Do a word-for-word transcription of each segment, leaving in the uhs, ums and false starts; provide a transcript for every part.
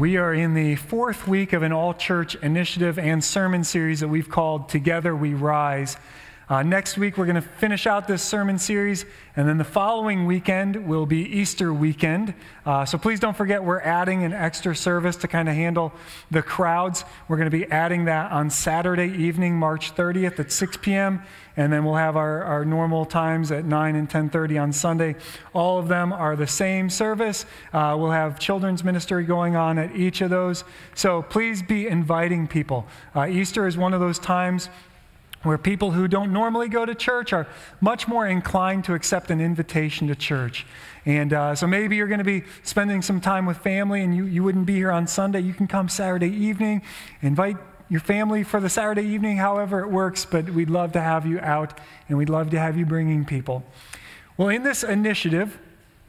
We are in the fourth week of an all-church initiative and sermon series that we've called Together We Rise. Uh, next week, we're going to finish out this sermon series, and then the following weekend will be Easter weekend. Uh, so please don't forget, we're adding an extra service to kind of handle the crowds. We're going to be adding that on Saturday evening, March thirtieth at six p.m., and then we'll have our, our normal times at nine and ten thirty on Sunday. All of them are the same service. Uh, we'll have children's ministry going on at each of those. So please be inviting people. Uh, Easter is one of those times where people who don't normally go to church are much more inclined to accept an invitation to church. And uh, so maybe you're going to be spending some time with family and you, you wouldn't be here on Sunday. You can come Saturday evening, invite your family for the Saturday evening, however it works, but we'd love to have you out and we'd love to have you bringing people. Well, in this initiative,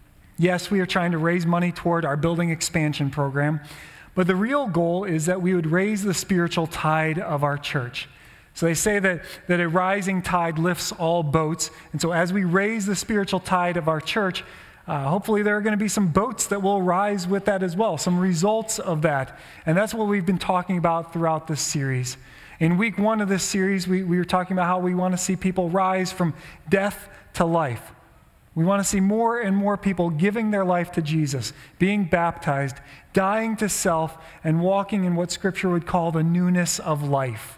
yes, we are trying to raise money toward our building expansion program, but the real goal is that we would raise the spiritual tide of our church. So they say that, that a rising tide lifts all boats. And so as we raise the spiritual tide of our church, uh, hopefully there are going to be some boats that will rise with that as well, some results of that. And that's what we've been talking about throughout this series. In week one of this series, we, we were talking about how we want to see people rise from death to life. We want to see more and more people giving their life to Jesus, being baptized, dying to self, and walking in what Scripture would call the newness of life.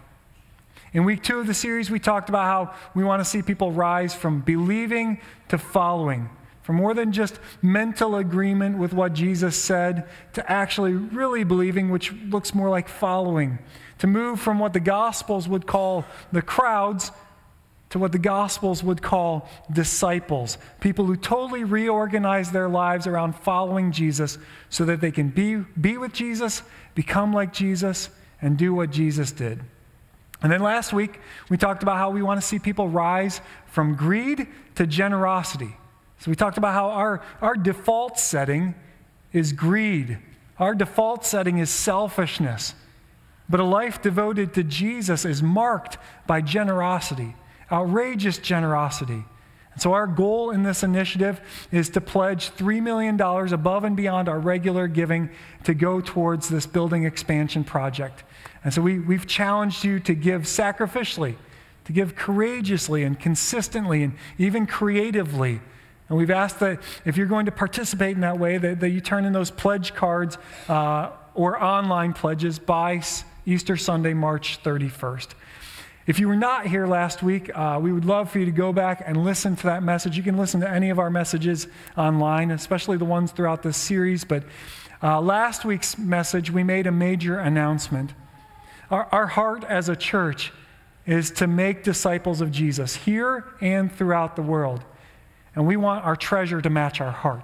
In week two of the series, we talked about how we want to see people rise from believing to following, from more than just mental agreement with what Jesus said to actually really believing, which looks more like following, to move from what the Gospels would call the crowds to what the Gospels would call disciples, people who totally reorganize their lives around following Jesus so that they can be, be with Jesus, become like Jesus, and do what Jesus did. And then last week, we talked about how we want to see people rise from greed to generosity. So we talked about how our, our default setting is greed. Our default setting is selfishness. But a life devoted to Jesus is marked by generosity, outrageous generosity. And so our goal in this initiative is to pledge three million dollars above and beyond our regular giving to go towards this building expansion project. And so we, we've challenged you to give sacrificially, to give courageously and consistently and even creatively. And we've asked that if you're going to participate in that way, that, that you turn in those pledge cards uh, or online pledges by Easter Sunday, March thirty-first. If you were not here last week, uh, we would love for you to go back and listen to that message. You can listen to any of our messages online, especially the ones throughout this series. But uh, last week's message, we made a major announcement. Our, our heart as a church is to make disciples of Jesus here and throughout the world. And we want our treasure to match our heart.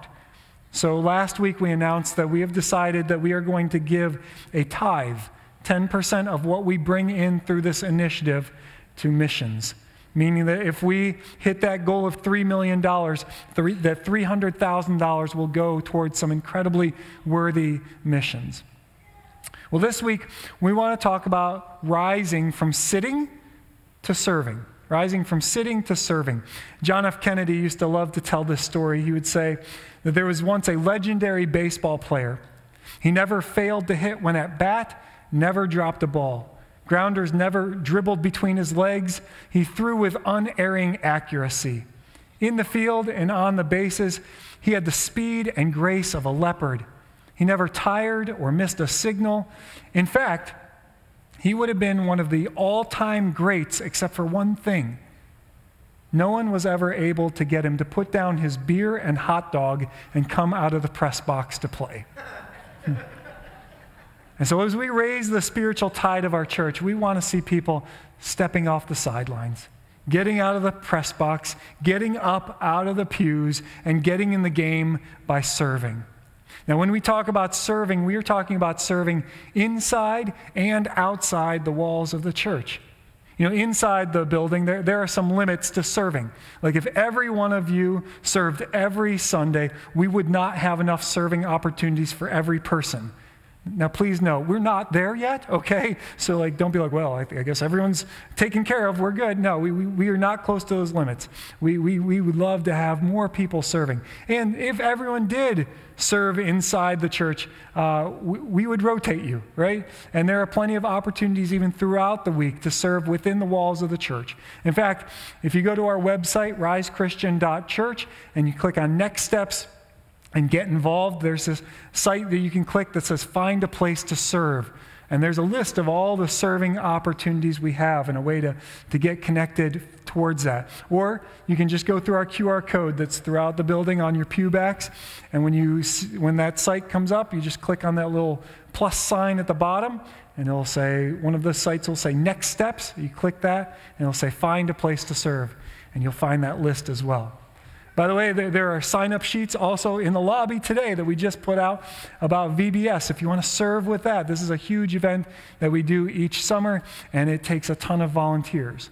So last week we announced that we have decided that we are going to give a tithe, ten percent of what we bring in through this initiative, to missions. Meaning that if we hit that goal of three million dollars, three, that three hundred thousand dollars will go towards some incredibly worthy missions. Well, this week, we want to talk about rising from sitting to serving. Rising from sitting to serving. John F. Kennedy used to love to tell this story. He would say that there was once a legendary baseball player. He never failed to hit when at bat, never dropped a ball. Grounders never dribbled between his legs. He threw with unerring accuracy. In the field and on the bases, he had the speed and grace of a leopard. He never tired or missed a signal. In fact, he would have been one of the all-time greats except for one thing. No one was ever able to get him to put down his beer and hot dog and come out of the press box to play. And so as we raise the spiritual tide of our church, we want to see people stepping off the sidelines, getting out of the press box, getting up out of the pews, and getting in the game by serving. Now, when we talk about serving, we are talking about serving inside and outside the walls of the church. You know, inside the building, there, there are some limits to serving. Like if every one of you served every Sunday, we would not have enough serving opportunities for every person. Now, please know, we're not there yet, okay? So, like, don't be like, well, I, I guess everyone's taken care of, we're good. No, we, we, we are not close to those limits. We, we, we would love to have more people serving. And if everyone did serve inside the church, uh, we, we would rotate you, right? And there are plenty of opportunities even throughout the week to serve within the walls of the church. In fact, if you go to our website, rise christian dot church, and you click on Next Steps, and get involved, there's this site that you can click that says Find a Place to Serve. And there's a list of all the serving opportunities we have and a way to, to get connected towards that. Or you can just go through our Q R code that's throughout the building on your pew backs. And when, you, when that site comes up, you just click on that little plus sign at the bottom, and it'll say, one of the sites will say Next Steps. You click that, and it'll say Find a Place to Serve. And you'll find that list as well. By the way, there, there are sign-up sheets also in the lobby today that we just put out about V B S. If you want to serve with that, this is a huge event that we do each summer, and it takes a ton of volunteers.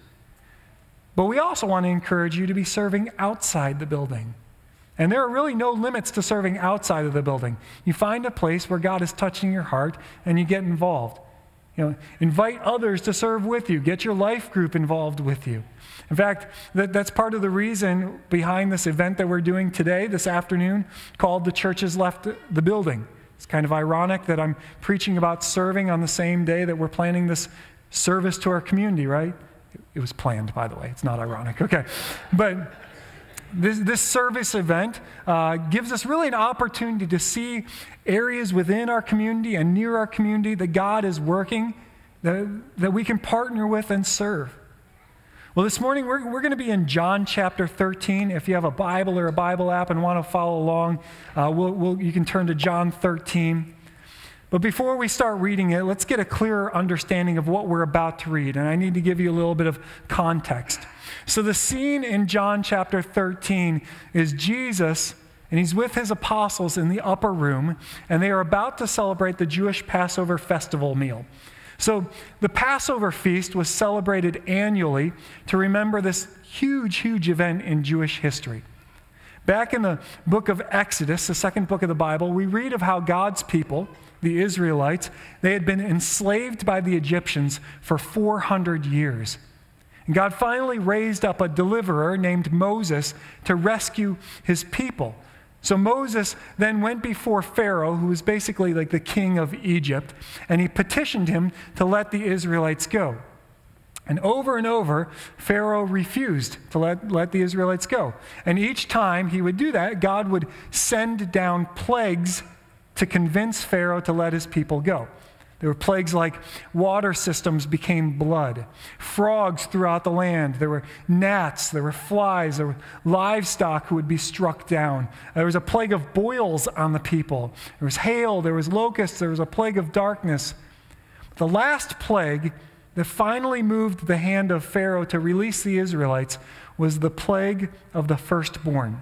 But we also want to encourage you to be serving outside the building. And there are really no limits to serving outside of the building. You find a place where God is touching your heart, and you get involved. You know, invite others to serve with you. Get your life group involved with you. In fact, that, that's part of the reason behind this event that we're doing today, this afternoon, called The Church Has Left the Building. It's kind of ironic that I'm preaching about serving on the same day that we're planning this service to our community, right? It was planned, by the way. It's not ironic. Okay. But this, this service event uh, gives us really an opportunity to see areas within our community and near our community that God is working, that, that we can partner with and serve. Well, this morning we're, we're going to be in John chapter thirteen. If you have a Bible or a Bible app and want to follow along, uh, we'll, we'll, you can turn to John thirteen. But before we start reading it, let's get a clearer understanding of what we're about to read. And I need to give you a little bit of context. So the scene in John chapter thirteen is Jesus, and he's with his apostles in the upper room, and they are about to celebrate the Jewish Passover festival meal. So the Passover feast was celebrated annually to remember this huge, huge event in Jewish history. Back in the book of Exodus, the second book of the Bible, we read of how God's people, the Israelites, they had been enslaved by the Egyptians for four hundred years. And God finally raised up a deliverer named Moses to rescue his people. So Moses then went before Pharaoh, who was basically like the king of Egypt, and he petitioned him to let the Israelites go. And over and over, Pharaoh refused to let, let the Israelites go. And each time he would do that, God would send down plagues to convince Pharaoh to let his people go. There were plagues like water systems became blood, frogs throughout the land, there were gnats, there were flies, there were livestock who would be struck down. There was a plague of boils on the people. There was hail, there was locusts, there was a plague of darkness. The last plague that finally moved the hand of Pharaoh to release the Israelites was the plague of the firstborn.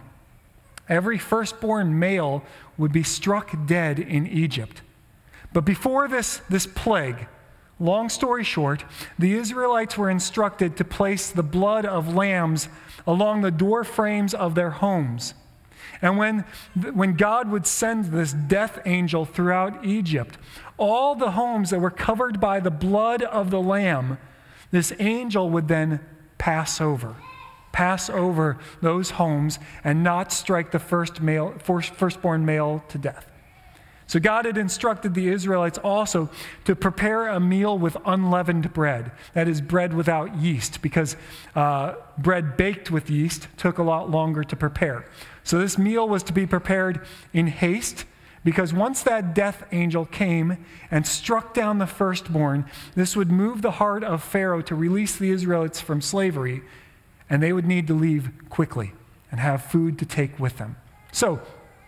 Every firstborn male would be struck dead in Egypt. But before this, this plague, long story short, the Israelites were instructed to place the blood of lambs along the door frames of their homes. And when, when God would send this death angel throughout Egypt, all the homes that were covered by the blood of the lamb, this angel would then pass over. Pass over those homes and not strike the first male, first, firstborn male to death. So God had instructed the Israelites also to prepare a meal with unleavened bread. That is, bread without yeast, because uh, bread baked with yeast took a lot longer to prepare. So this meal was to be prepared in haste, because once that death angel came and struck down the firstborn, this would move the heart of Pharaoh to release the Israelites from slavery, and they would need to leave quickly and have food to take with them. So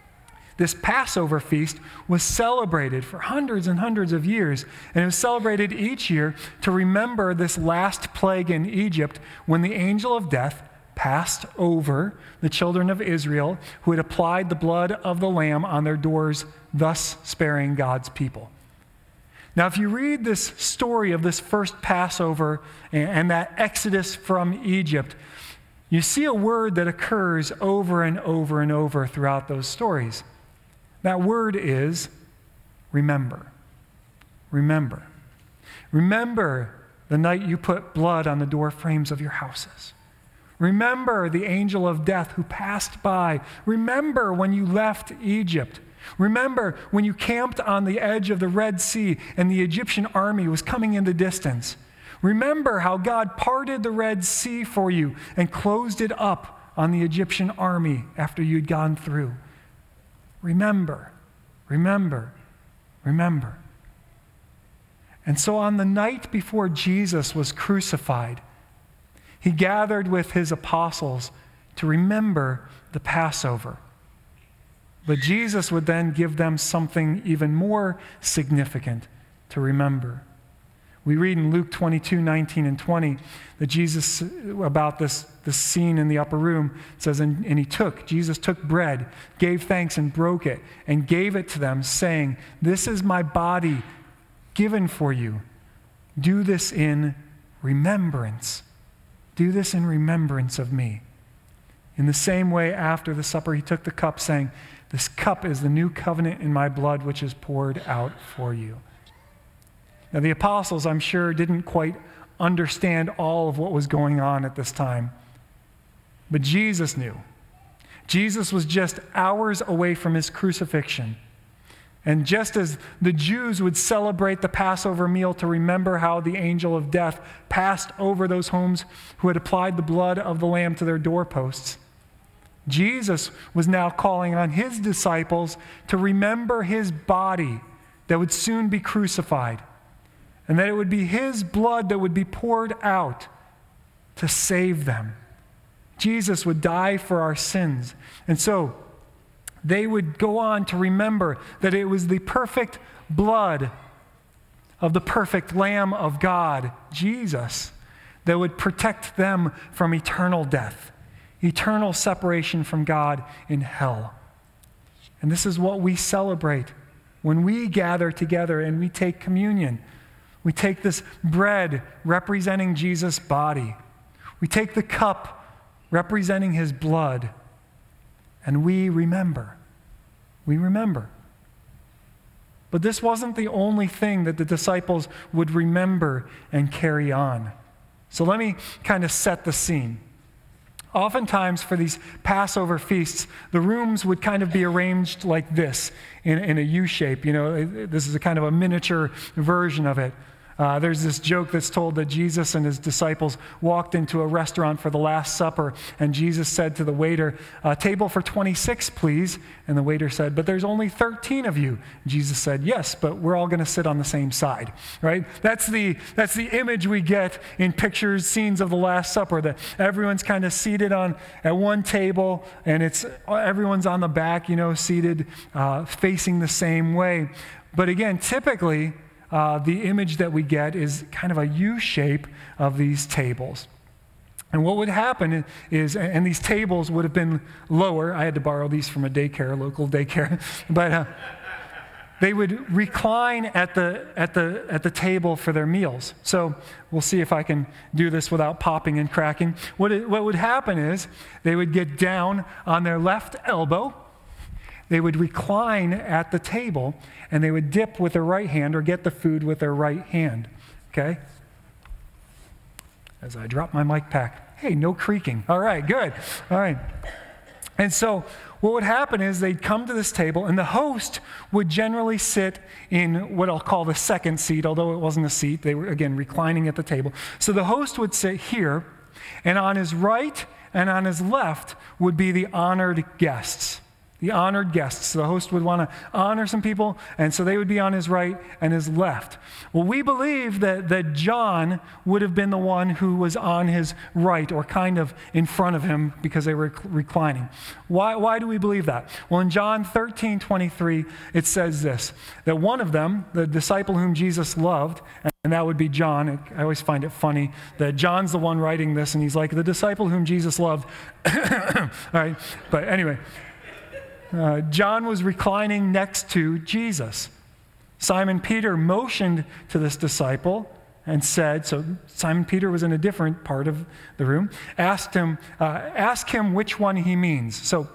this Passover feast was celebrated for hundreds and hundreds of years, and it was celebrated each year to remember this last plague in Egypt when the angel of death passed over the children of Israel who had applied the blood of the lamb on their doors, thus sparing God's people. Now, if you read this story of this first Passover and that exodus from Egypt, you see a word that occurs over and over and over throughout those stories. That word is remember. remember. Remember the night you put blood on the door frames of your houses. Remember the angel of death who passed by. Remember when you left Egypt. Remember when you camped on the edge of the Red Sea and the Egyptian army was coming in the distance. Remember how God parted the Red Sea for you and closed it up on the Egyptian army after you'd gone through. Remember, remember, remember. And so on the night before Jesus was crucified, he gathered with his apostles to remember the Passover. But Jesus would then give them something even more significant to remember. We read in Luke twenty-two, nineteen and twenty that Jesus, about this, this scene in the upper room, says, and, and he took, Jesus took bread, gave thanks and broke it, and gave it to them, saying, "This is my body given for you. Do this in remembrance. Do this in remembrance of me." In the same way, after the supper, he took the cup, saying, "This cup is the new covenant in my blood, which is poured out for you." Now, the apostles, I'm sure, didn't quite understand all of what was going on at this time. But Jesus knew. Jesus was just hours away from his crucifixion. And just as the Jews would celebrate the Passover meal to remember how the angel of death passed over those homes who had applied the blood of the Lamb to their doorposts, Jesus was now calling on his disciples to remember his body that would soon be crucified, and that it would be his blood that would be poured out to save them. Jesus would die for our sins. And so they would go on to remember that it was the perfect blood of the perfect Lamb of God, Jesus, that would protect them from eternal death, eternal separation from God in hell. And this is what we celebrate when we gather together and we take communion. We take this bread representing Jesus' body. We take the cup representing his blood. And we remember. We remember. But this wasn't the only thing that the disciples would remember and carry on. So let me kind of set the scene. Oftentimes for these Passover feasts, the rooms would kind of be arranged like this, in, in a U shape. You know, this is a kind of a miniature version of it. Uh, there's this joke that's told that Jesus and his disciples walked into a restaurant for the Last Supper, and Jesus said to the waiter, "A table for twenty-six, please." And the waiter said, "But there's only thirteen of you." Jesus said, "Yes, but we're all going to sit on the same side," right? That's the, that's the image we get in pictures, scenes of the Last Supper, that everyone's kind of seated on at one table, and it's everyone's on the back, you know, seated, uh, facing the same way. But again, typically, Uh, the image that we get is kind of a U shape of these tables. And what would happen is, and these tables would have been lower. I had to borrow these from a daycare, local daycare, but uh, they would recline at the at the at the table for their meals. So we'll see if I can do this without popping and cracking. What it, what would happen is they would get down on their left elbow. They would recline at the table, and they would dip with their right hand or get the food with their right hand, okay? As I drop my mic pack. Hey, no creaking. All right, good. All right. And so what would happen is they'd come to this table, and the host would generally sit in what I'll call the second seat, although it wasn't a seat. They were, again, reclining at the table. So the host would sit here, and on his right and on his left would be the honored guests. The honored guests. The host would want to honor some people, and so they would be on his right and his left. Well, we believe that, that John would have been the one who was on his right, or kind of in front of him, because they were reclining. Why, why do we believe that? Well, in John thirteen twenty-three, it says this, that one of them, the disciple whom Jesus loved, and that would be John. I always find it funny that John's the one writing this, and he's like, the disciple whom Jesus loved. All right, but anyway, Uh, John was reclining next to Jesus. Simon Peter motioned to this disciple and said, so Simon Peter was in a different part of the room, asked him, uh, ask him which one he means. So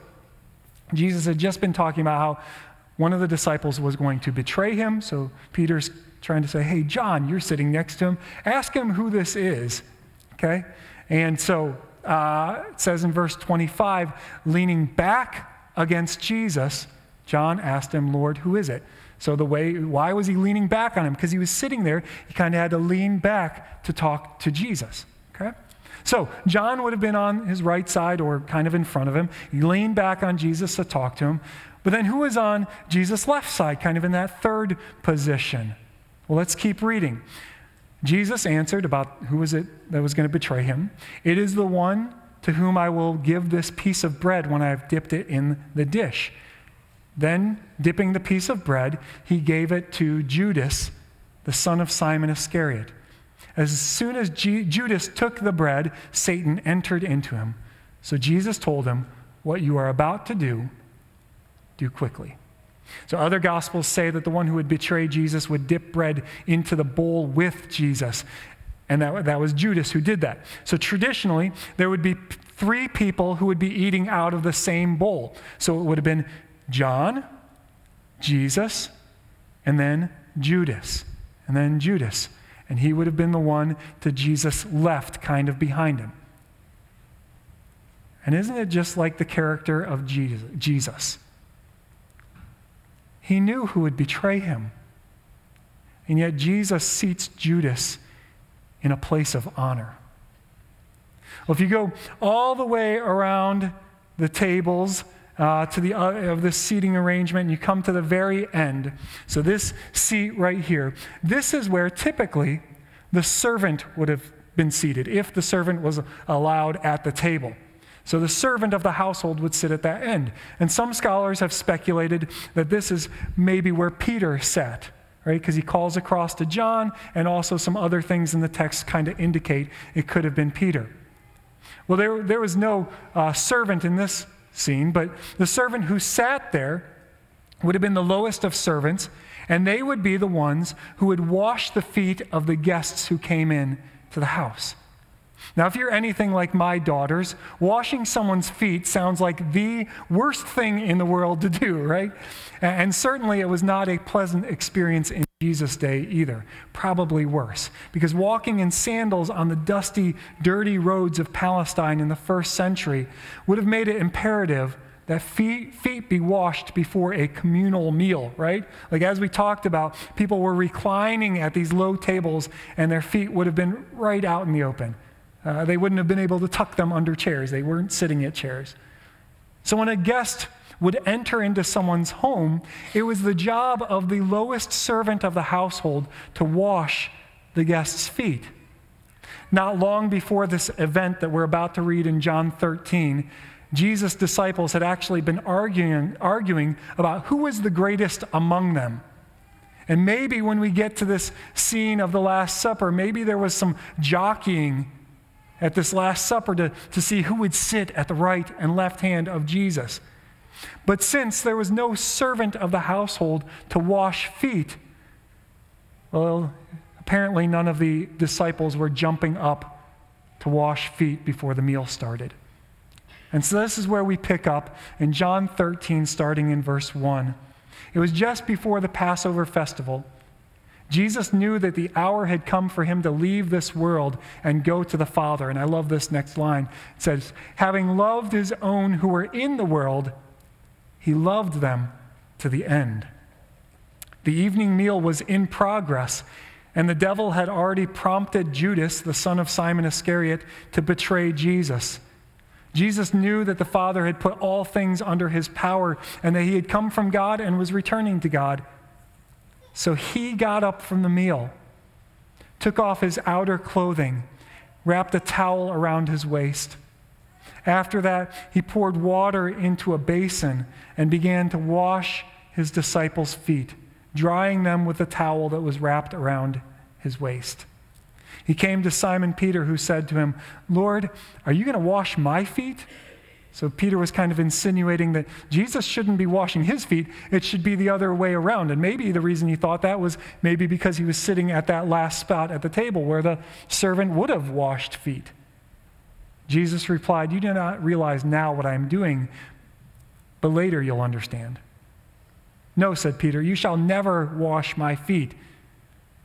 Jesus had just been talking about how one of the disciples was going to betray him. So Peter's trying to say, hey, John, you're sitting next to him. Ask him who this is, okay? And so uh, it says in verse twenty-five, leaning back against Jesus, John asked him, Lord, who is it? So the way, why was he leaning back on him? Because he was sitting there, he kind of had to lean back to talk to Jesus, okay? So John would have been on his right side or kind of in front of him. He leaned back on Jesus to talk to him. But then who was on Jesus' left side, kind of in that third position? Well, let's keep reading. Jesus answered about who was it that was going to betray him. It is the one to whom I will give this piece of bread when I have dipped it in the dish. Then, dipping the piece of bread, he gave it to Judas, the son of Simon Iscariot. As soon as G- Judas took the bread, Satan entered into him. So Jesus told him, what you are about to do, do quickly. So other gospels say that the one who would betray Jesus would dip bread into the bowl with Jesus. And that, that was Judas who did that. So traditionally, there would be three people who would be eating out of the same bowl. So it would have been John, Jesus, and then Judas, and then Judas. And he would have been the one to Jesus' left, kind of behind him. And isn't it just like the character of Jesus? He knew who would betray him. And yet Jesus seats Judas in a place of honor. Well, if you go all the way around the tables uh, to the uh, of this seating arrangement, and you come to the very end. So this seat right here, this is where typically the servant would have been seated, if the servant was allowed at the table. So the servant of the household would sit at that end. And some scholars have speculated that this is maybe where Peter sat, right? Because he calls across to John, and also some other things in the text kind of indicate it could have been Peter. Well, there, there was no uh, servant in this scene, but the servant who sat there would have been the lowest of servants, and they would be the ones who would wash the feet of the guests who came in to the house. Now, if you're anything like my daughters, washing someone's feet sounds like the worst thing in the world to do, right? And certainly it was not a pleasant experience in Jesus' day either. Probably worse. Because walking in sandals on the dusty, dirty roads of Palestine in the first century would have made it imperative that feet, feet be washed before a communal meal, right? Like as we talked about, people were reclining at these low tables and their feet would have been right out in the open. Uh, they wouldn't have been able to tuck them under chairs. They weren't sitting at chairs. So when a guest would enter into someone's home, it was the job of the lowest servant of the household to wash the guest's feet. Not long before this event that we're about to read in John thirteen, Jesus' disciples had actually been arguing, arguing about who was the greatest among them. And maybe when we get to this scene of the Last Supper, maybe there was some jockeying at this Last Supper to, to see who would sit at the right and left hand of Jesus. But since there was no servant of the household to wash feet, well, apparently none of the disciples were jumping up to wash feet before the meal started. And so this is where we pick up in John thirteen, starting in verse one. It was just before the Passover festival. Jesus knew that the hour had come for him to leave this world and go to the Father. And I love this next line. It says, having loved his own who were in the world, he loved them to the end. The evening meal was in progress, and the devil had already prompted Judas, the son of Simon Iscariot, to betray Jesus. Jesus knew that the Father had put all things under his power and that he had come from God and was returning to God. So he got up from the meal, took off his outer clothing, wrapped a towel around his waist. After that, he poured water into a basin and began to wash his disciples' feet, drying them with the towel that was wrapped around his waist. He came to Simon Peter, who said to him, Lord, are you going to wash my feet? So Peter was kind of insinuating that Jesus shouldn't be washing his feet. It should be the other way around. And maybe the reason he thought that was maybe because he was sitting at that last spot at the table where the servant would have washed feet. Jesus replied, you do not realize now what I am doing, but later you'll understand. No, said Peter, you shall never wash my feet.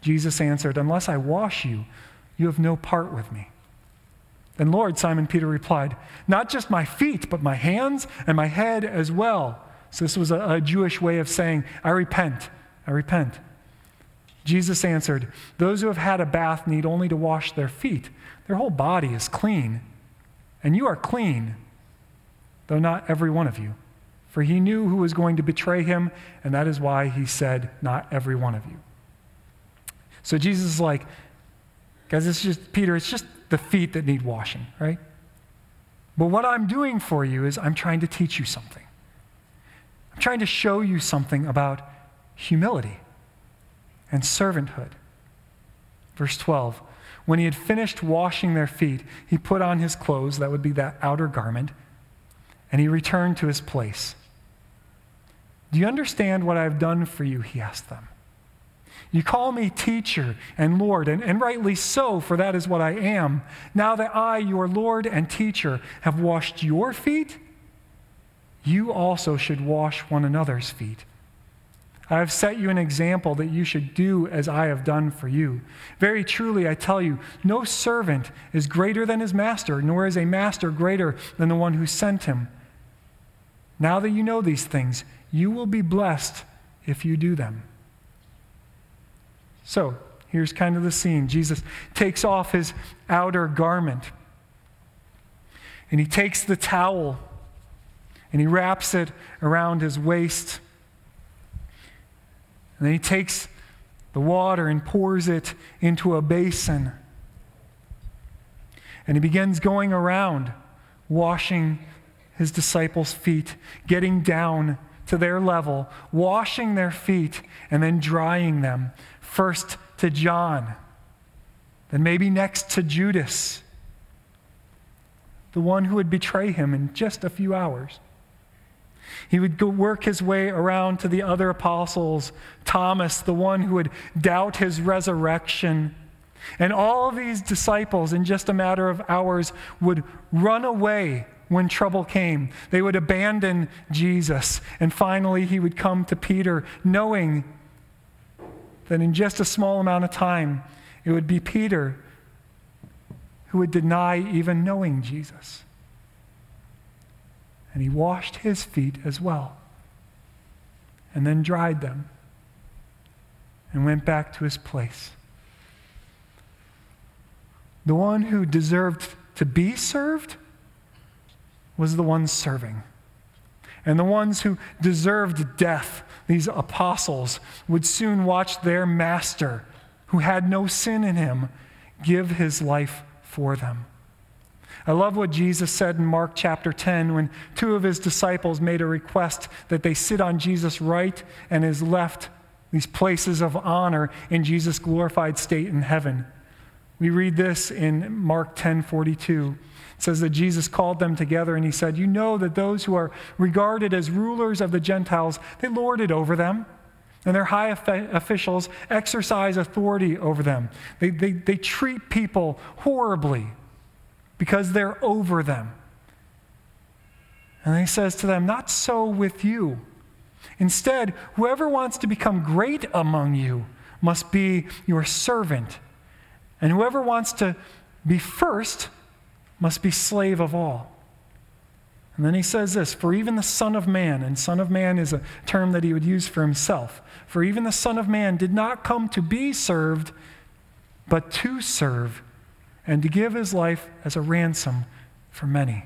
Jesus answered, "Unless I wash you, you have no part with me." "Then Lord," Simon Peter replied, "not just my feet, but my hands and my head as well." So this was a, a Jewish way of saying, I repent, I repent. Jesus answered, "Those who have had a bath need only to wash their feet. Their whole body is clean. And you are clean, though not every one of you." For he knew who was going to betray him, and that is why he said, "Not every one of you." So Jesus is like, guys, it's just, Peter, it's just the feet that need washing, right? But what I'm doing for you is I'm trying to teach you something. I'm trying to show you something about humility and servanthood. Verse twelve, when he had finished washing their feet, he put on his clothes, that would be that outer garment, and he returned to his place. "Do you understand what I have done for you?" he asked them. "You call me teacher and Lord, and, and rightly so, for that is what I am. Now that I, your Lord and teacher, have washed your feet, you also should wash one another's feet. I have set you an example that you should do as I have done for you. Very truly, I tell you, no servant is greater than his master, nor is a master greater than the one who sent him. Now that you know these things, you will be blessed if you do them." So, here's kind of the scene. Jesus takes off his outer garment, and he takes the towel, and he wraps it around his waist. And then he takes the water and pours it into a basin. And he begins going around, washing his disciples' feet, getting down to their level, washing their feet, and then drying them. First to John, then maybe next to Judas, the one who would betray him in just a few hours. He would go work his way around to the other apostles, Thomas, the one who would doubt his resurrection. And all of these disciples, in just a matter of hours, would run away when trouble came. They would abandon Jesus. And finally, he would come to Peter, knowing that in just a small amount of time, it would be Peter who would deny even knowing Jesus. And he washed his feet as well, and then dried them, and went back to his place. The one who deserved to be served was the one serving. And the ones who deserved death, these apostles, would soon watch their master, who had no sin in him, give his life for them. I love what Jesus said in Mark chapter ten when two of his disciples made a request that they sit on Jesus' right and his left, these places of honor in Jesus' glorified state in heaven. We read this in Mark ten forty-two. It says that Jesus called them together and he said, "You know that those who are regarded as rulers of the Gentiles, they lord it over them, and their high officials exercise authority over them. They, they, they treat people horribly because they're over them." And he says to them, "Not so with you. Instead, whoever wants to become great among you must be your servant. And whoever wants to be first must be slave of all." And then he says this, "For even the Son of Man," and Son of Man is a term that he would use for himself, "for even the Son of Man did not come to be served, but to serve, and to give his life as a ransom for many."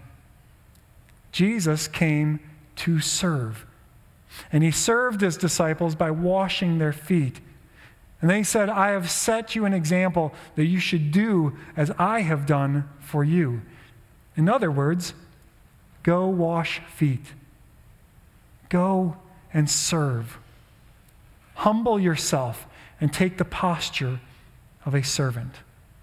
Jesus came to serve. And he served his disciples by washing their feet. And then he said, "I have set you an example that you should do as I have done for you." In other words, go wash feet. Go and serve. Humble yourself and take the posture of a servant.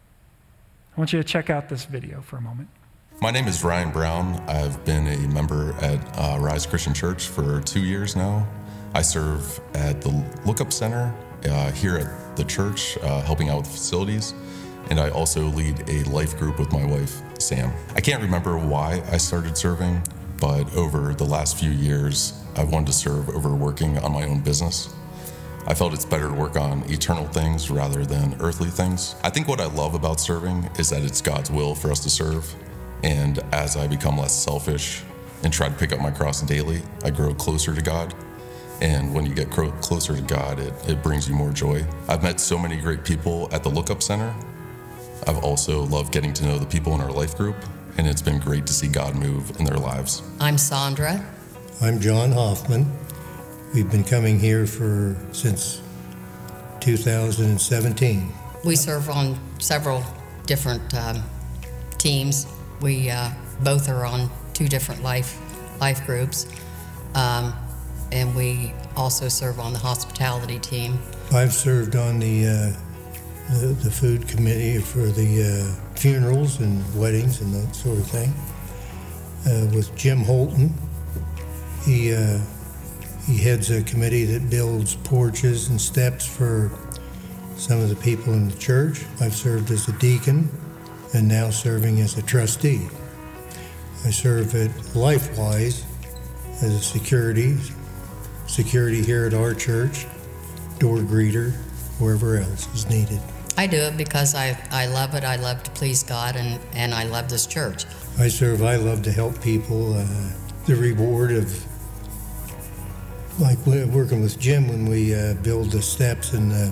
I want you to check out this video for a moment. My name is Ryan Brown. I've been a member at uh, Rise Christian Church for two years now. I serve at the Lookup Center uh, here at the church, uh, helping out with facilities, and I also lead a life group with my wife, Sam. I can't remember why I started serving, but over the last few years, I wanted to serve over working on my own business. I felt it's better to work on eternal things rather than earthly things. I think what I love about serving is that it's God's will for us to serve. And as I become less selfish and try to pick up my cross daily, I grow closer to God. And when you get cro- closer to God, it, it brings you more joy. I've met so many great people at the Lookup Center. I've also loved getting to know the people in our life group, and it's been great to see God move in their lives. I'm Sandra. I'm John Hoffman. We've been coming here for since two thousand seventeen. We serve on several different um, teams. We uh, both are on two different life life groups, um, and we also serve on the hospitality team. I've served on the uh, the, the food committee for the uh, funerals and weddings and that sort of thing. Uh, with Jim Holton, he. Uh, He heads a committee that builds porches and steps for some of the people in the church. I've served as a deacon and now serving as a trustee. I serve at LifeWise as a security, security here at our church, door greeter, wherever else is needed. I do it because I, I love it. I love to please God, and, and I love this church. I serve, I love to help people. Uh, the reward of Like working with Jim when we uh, build the steps and the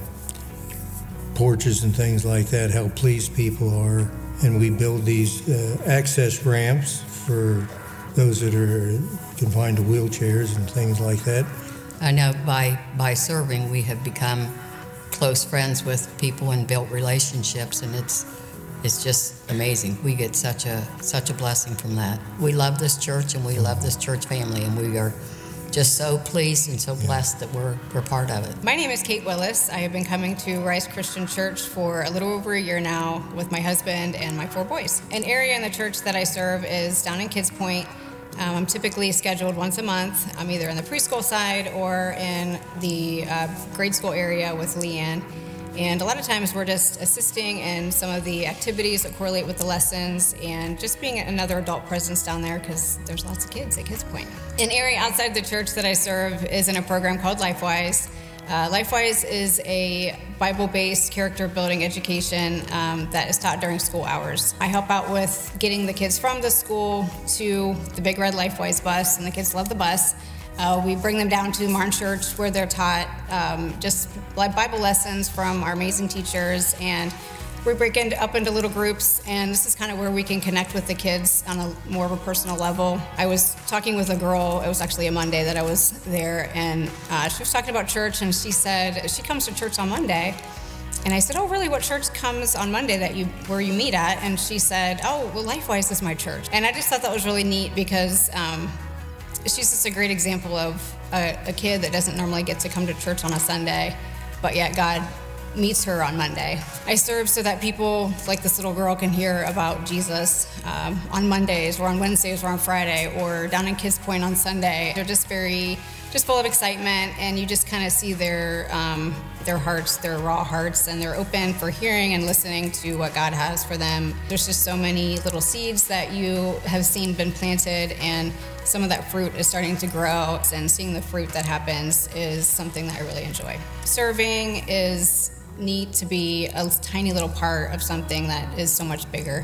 porches and things like that, how pleased people are. And we build these uh, access ramps for those that are confined to wheelchairs and things like that. I know by, by serving, we have become close friends with people and built relationships, and it's it's just amazing. We get such a such a blessing from that. We love this church, and we love this church family, and we are just so pleased and so blessed that we're, we're part of it. My name is Kate Willis. I have been coming to Rise Christian Church for a little over a year now with my husband and my four boys. An area in the church that I serve is down in Kids Point. Um, I'm typically scheduled once a month. I'm either in the preschool side or in the uh, grade school area with Leanne. And a lot of times we're just assisting in some of the activities that correlate with the lessons and just being another adult presence down there because there's lots of kids at Kids Point. An area outside the church that I serve is in a program called LifeWise. Uh, LifeWise is a Bible-based character building education um, that is taught during school hours. I help out with getting the kids from the school to the big red LifeWise bus, and the kids love the bus. Uh, we bring them down to Martin Church where they're taught um, just like Bible lessons from our amazing teachers, and we break into, up into little groups, and this is kind of where we can connect with the kids on a more of a personal level. I was talking with a girl, it was actually a Monday that I was there, and uh, she was talking about church, and she said she comes to church on Monday. And I said, oh, really, what church comes on Monday that you where you meet at? And she said, oh, well, LifeWise is my church. And I just thought that was really neat because um, she's just a great example of a, a kid that doesn't normally get to come to church on a Sunday, but yet God meets her on Monday. I serve so that people like this little girl can hear about Jesus um, on Mondays or on Wednesdays or on Friday or down in Kids Point on Sunday. They're just very, just full of excitement, and you just kind of see their um, their hearts, their raw hearts, and they're open for hearing and listening to what God has for them. There's just so many little seeds that you have seen been planted, and some of that fruit is starting to grow, and seeing the fruit that happens is something that I really enjoy. Serving is neat to be a tiny little part of something that is so much bigger.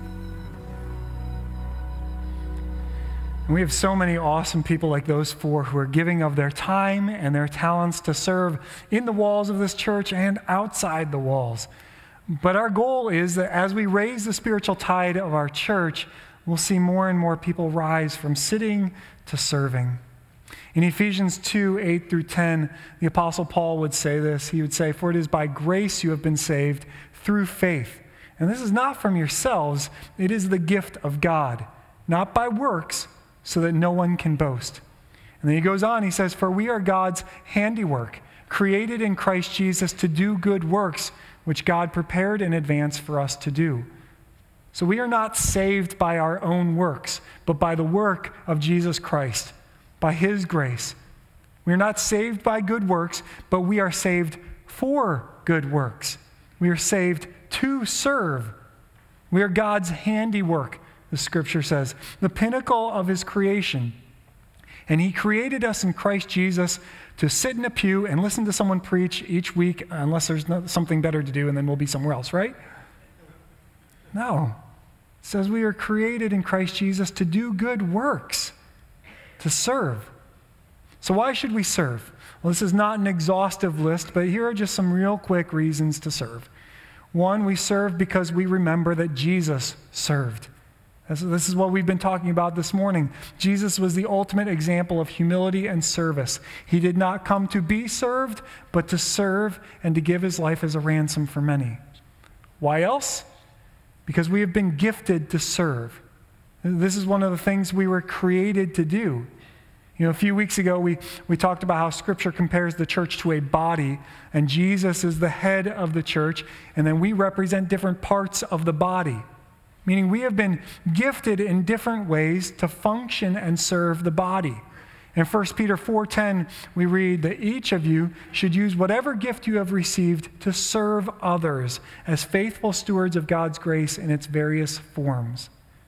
And we have so many awesome people like those four who are giving of their time and their talents to serve in the walls of this church and outside the walls. But our goal is that as we raise the spiritual tide of our church, we'll see more and more people rise from sitting to serving. In Ephesians two, eight through ten, the Apostle Paul would say this. He would say, "For it is by grace you have been saved through faith. And this is not from yourselves, it is the gift of God, not by works, so that no one can boast." And then he goes on, he says, "For we are God's handiwork, created in Christ Jesus to do good works, which God prepared in advance for us to do." So we are not saved by our own works, but by the work of Jesus Christ, by his grace. We are not saved by good works, but we are saved for good works. We are saved to serve. We are God's handiwork, the scripture says, the pinnacle of his creation. And he created us in Christ Jesus to sit in a pew and listen to someone preach each week, unless there's no, something better to do, and then we'll be somewhere else, right? No. It says we are created in Christ Jesus to do good works, to serve. So why should we serve? Well, this is not an exhaustive list, but here are just some real quick reasons to serve. One, we serve because we remember that Jesus served. This is what we've been talking about this morning. Jesus was the ultimate example of humility and service. He did not come to be served, but to serve and to give his life as a ransom for many. Why else? Because we have been gifted to serve. This is one of the things we were created to do. You know, a few weeks ago, we, we talked about how Scripture compares the church to a body, and Jesus is the head of the church, and then we represent different parts of the body. Meaning we have been gifted in different ways to function and serve the body. In First Peter four ten, we read that each of you should use whatever gift you have received to serve others as faithful stewards of God's grace in its various forms.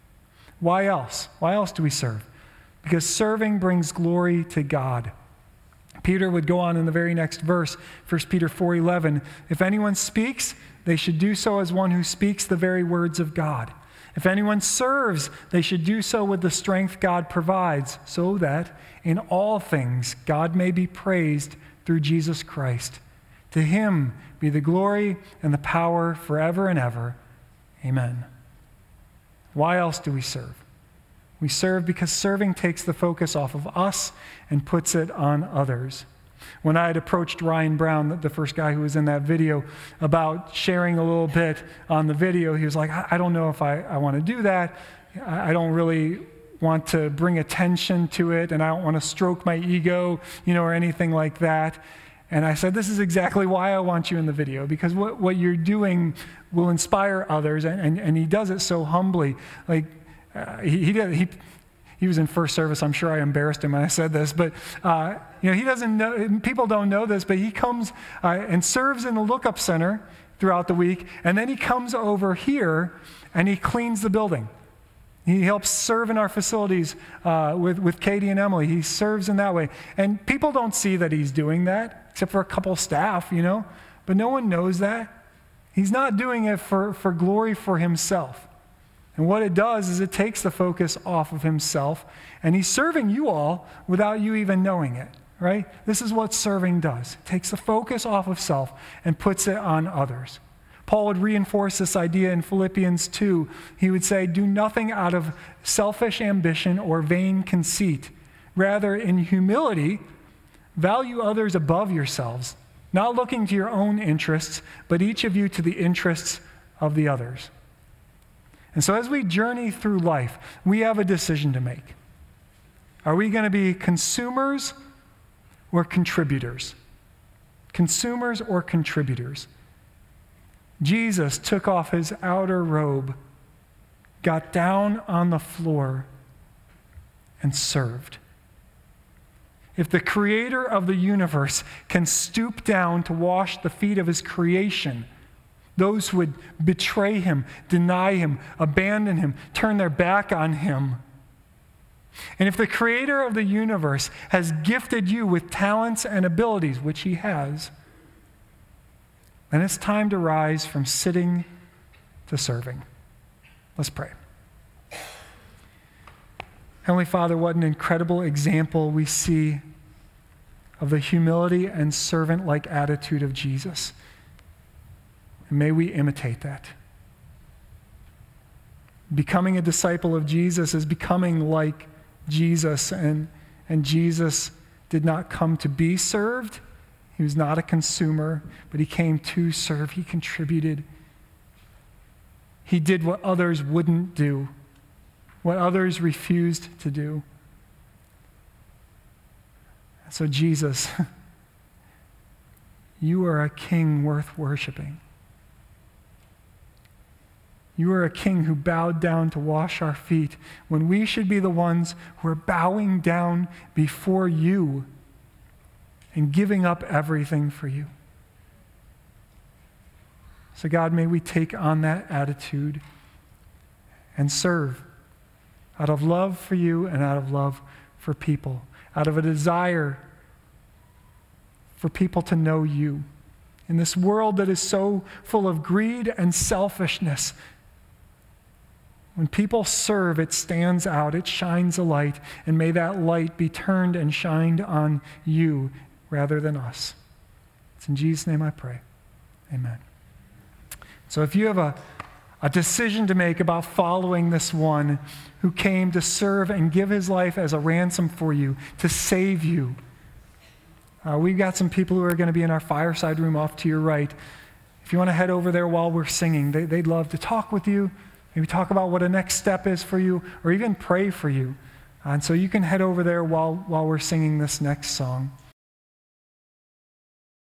Why else? Why else do we serve? Because serving brings glory to God. Peter would go on in the very next verse, First Peter four eleven, if anyone speaks, they should do so as one who speaks the very words of God. If anyone serves, they should do so with the strength God provides, so that in all things God may be praised through Jesus Christ. To him be the glory and the power forever and ever. Amen. Why else do we serve? We serve because serving takes the focus off of us and puts it on others. When I had approached Ryan Brown, the first guy who was in that video, about sharing a little bit on the video, he was like, I don't know if I, I want to do that. I don't really want to bring attention to it, and I don't want to stroke my ego, you know, or anything like that. And I said, this is exactly why I want you in the video, because what, what you're doing will inspire others, and, and, and he does it so humbly. Like, uh, he, he, did, he He was in first service. I'm sure I embarrassed him when I said this, but uh, you know, he doesn't know, people don't know this, but he comes uh, and serves in the Lookup Center throughout the week, and then he comes over here and he cleans the building. He helps serve in our facilities uh, with, with Katie and Emily. He serves in that way. And people don't see that he's doing that, except for a couple staff, you know, but no one knows that. He's not doing it for, for glory for himself. And what it does is it takes the focus off of himself, and he's serving you all without you even knowing it, right? This is what serving does. It takes the focus off of self and puts it on others. Paul would reinforce this idea in Philippians two. He would say, do nothing out of selfish ambition or vain conceit. Rather, in humility, value others above yourselves, not looking to your own interests, but each of you to the interests of the others. And so as we journey through life, we have a decision to make. Are we going to be consumers or contributors? Consumers or contributors? Jesus took off his outer robe, got down on the floor, and served. If the creator of the universe can stoop down to wash the feet of his creation, those who would betray him, deny him, abandon him, turn their back on him. And if the creator of the universe has gifted you with talents and abilities, which he has, then it's time to rise from sitting to serving. Let's pray. Heavenly Father, what an incredible example we see of the humility and servant-like attitude of Jesus. May we imitate that. Becoming a disciple of Jesus is becoming like Jesus, and, and Jesus did not come to be served. He was not a consumer, but he came to serve. He contributed. He did what others wouldn't do, what others refused to do. So Jesus, you are a king worth worshiping. You are a king who bowed down to wash our feet when we should be the ones who are bowing down before you and giving up everything for you. So God, may we take on that attitude and serve out of love for you and out of love for people. out of a desire for people to know you. In this world that is so full of greed and selfishness, when people serve, it stands out, it shines a light, and may that light be turned and shined on you rather than us. It's in Jesus' name I pray. Amen. So if you have a, a decision to make about following this one who came to serve and give his life as a ransom for you, to save you, uh, we've got some people who are going to be in our fireside room off to your right. If you want to head over there while we're singing, they, they'd love to talk with you, maybe talk about what a next step is for you, or even pray for you. And so you can head over there while, while we're singing this next song.